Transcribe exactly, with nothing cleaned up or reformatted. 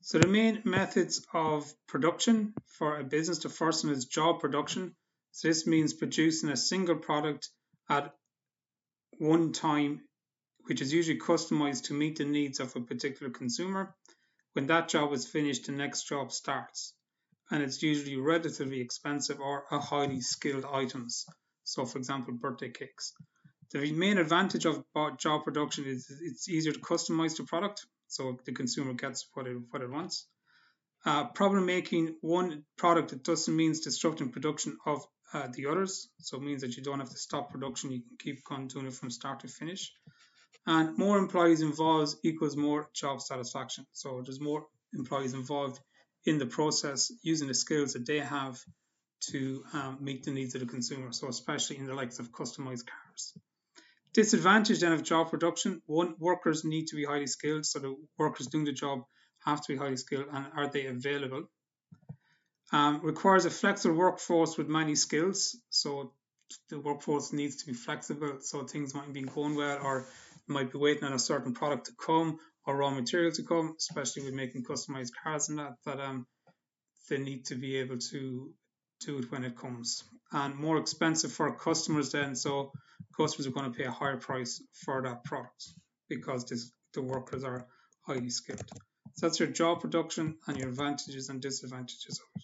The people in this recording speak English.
So the main methods of production for a business, the first one is job production. So this means producing a single product at one time, which is usually customized to meet the needs of a particular consumer. When that job is finished, the next job starts. And it's usually relatively expensive or a highly skilled items. So, for example, birthday cakes. The main advantage of job production is it's easier to customize the product, so the consumer gets what it, what it wants. Uh, problem making one product, it doesn't mean disrupting production of uh, the others. So it means that you don't have to stop production. You can keep on doing it from start to finish. And more employees involved equals more job satisfaction. So there's more employees involved in the process using the skills that they have to um, meet the needs of the consumer. So especially in the likes of customized cars. Disadvantage then of job production: one, workers need to be highly skilled. So the workers doing the job have to be highly skilled, and are they available? Um, requires a flexible workforce with many skills. So the workforce needs to be flexible. So things might be going well, or might be waiting on a certain product to come or raw material to come, especially with making customized cars and that, that um, they need to be able to do it when it comes. And more expensive for customers then. So customers are going to pay a higher price for that product because this, the workers are highly skilled. So that's your job production and your advantages and disadvantages of it.